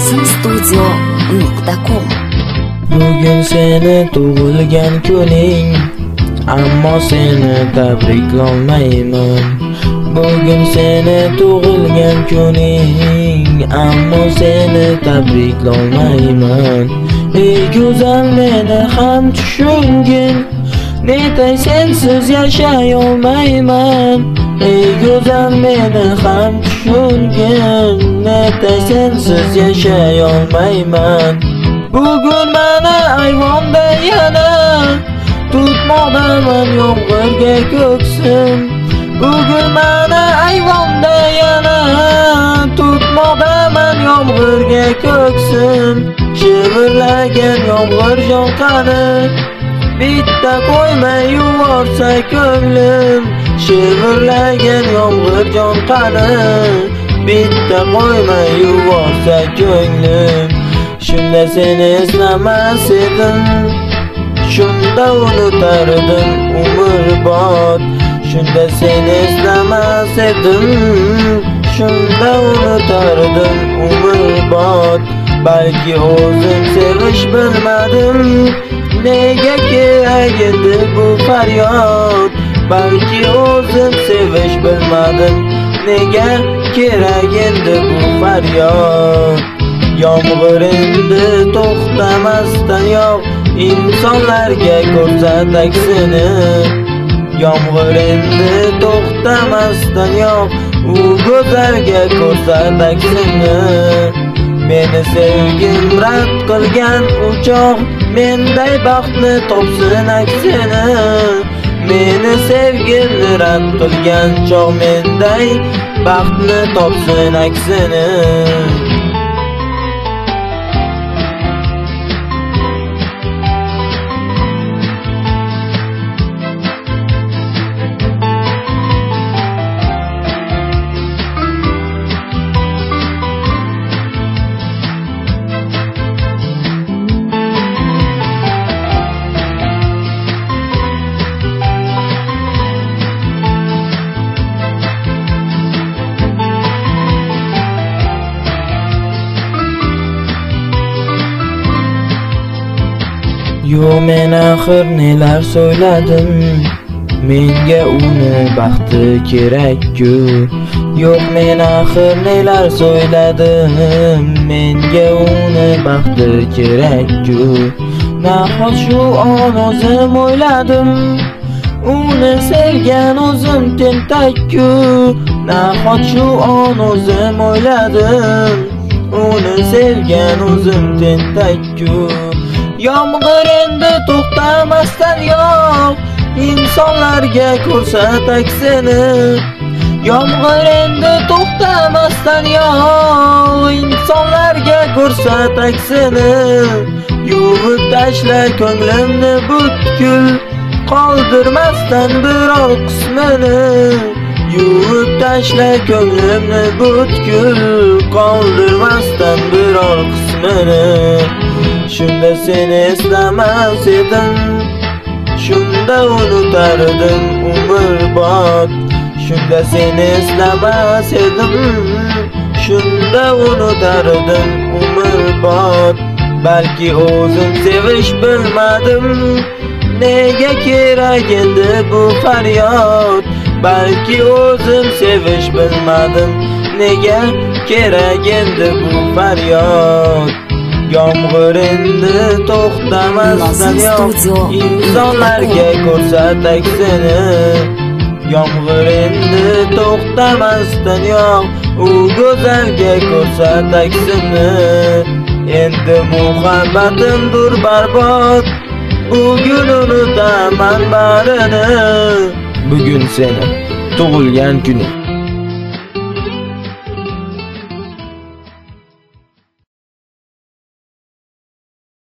Studio.com. Bugun seni tug'ilgan kuning, ammo seni tabriklolmayman. Bugun seni tug'ilgan kuning, ammo seni tabriklolmayman. Ey go'zal, meni ham tushungin, netay sensiz yashay olmayman. Ey go'zal, meni ham tushungin, netay sensiz yashay olmayman. Bugun mana ayvonda yana tutmoqdaman yomg'irga ko'ksim. Bugun mana ayvonda yana tutmoqdaman yomg'irga ko'ksim. Shivirlagan yomg'irjon qani, bitta qo'ymay yuvorsa ko'nglim. Shivirlagan yomg'irjon qani, bitta qo'ymay yuvorsa ko'nglim. Shunda seni eslamas edim, shunda unutardim umrbod. Shunda seni eslamas edim, shunda unutardim umrbod. Balki o'zim sevish bilmadim, nega kerak edi bu faryod? Balki o'zim sevish bilmadim, nega kerak edi bu faryod? Yomg'ir endi to'xtamasdan yog', insonlarga ko'rsat aksini. Yomg'ir endi to'xtamasdan yog', u go'zalga ko'rsat aksini. Meni sevgim rad qilgan uchoq, menday baxtni topsin aksini. Meni sevgimni rad qilgan choq, menday baxtni topsin aksini. Yo, men axir nelar so'yladim, menga uni baxti kerak-ku. Yo'q, men axir nelar so'yladim, menga uni baxti kerak-ku. Nahot shu on o'zim o'yladim, uni sevgan o'zim tentak-ku. Nahot shu on o'zim o'yladim, uni sevgan o'zim tentak-ku. Yomg'ir endi to'xtamasdan yog', insonlarga ko'rsat aksini. Yomg'ir endi to'xtamasdan yog', insonlarga ko'rsat aksini. Yuvib tashla ko'nglimni butkul, qoldirmasdan biror qismini. Yuvib tashla ko'nglimni butkul, qoldirmasdan biror qismini. Shunda seni eslamas edim, shunda unutardim umrbod. Shunda seni eslamas edim, shunda unutardim umrbod. Balki o'zim sevish bilmadim, nega kerak edi bu faryod? Balki o'zim sevish bilmadim, nega kerak edi bu faryod? Yomg'ir endi to'xtamasdan yog', insonlarga ko'rsat aksini. Yomg'ir endi to'xtamasdan yog', u go'zalga ko'rsat aksini. Endi muhabbatimdir barbod, bugun unutaman barini. Bugun seni tug'ilgan kuning.